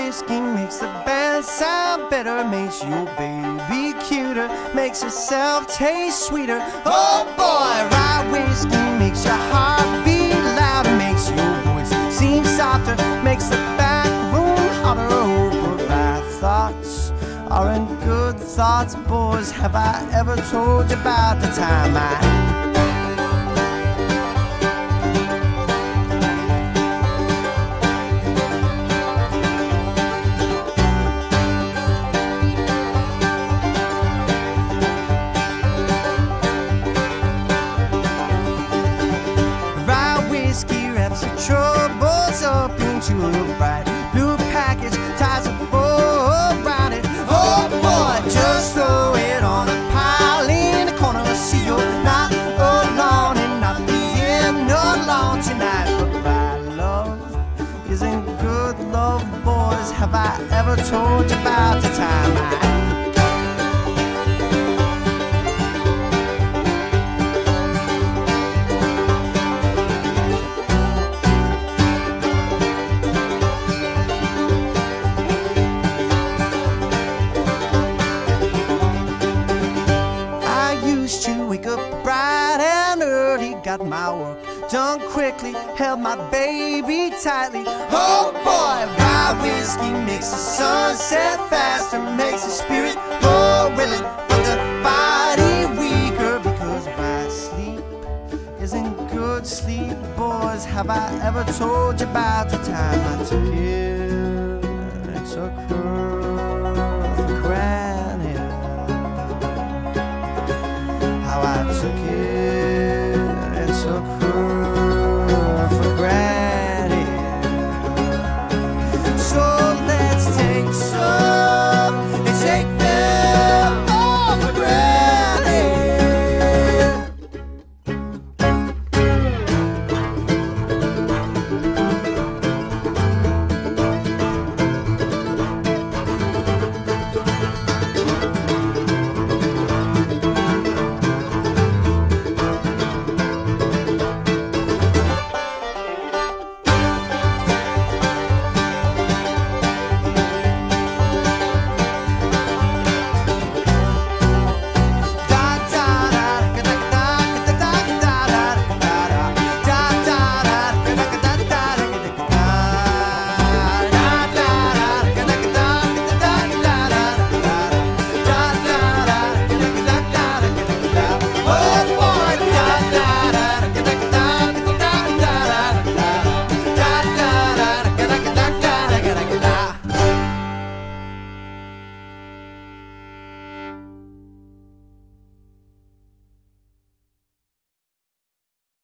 whiskey makes the band sound better, makes your baby cuter, makes yourself taste sweeter. Oh boy, rye whiskey makes your heart beat louder, makes your voice seem softer, makes the back room hotter. Oh, but rye thoughts aren't good thoughts, boys. Have I ever told you about the time troubles up into a bright blue package, ties a bow around it. Oh boy, just throw it on a pile in the corner. See, you're not alone and not being alone tonight. But my love isn't good love, boys. Have I ever told you about the time wake up bright and early, got my work done quickly, held my baby tightly. Oh boy, rye whiskey makes the sun set faster, makes the spirit more willing, but the body weaker, because rye sleep isn't good sleep, boys. Have I ever told you about the time I took it and took her for granted? I took it and took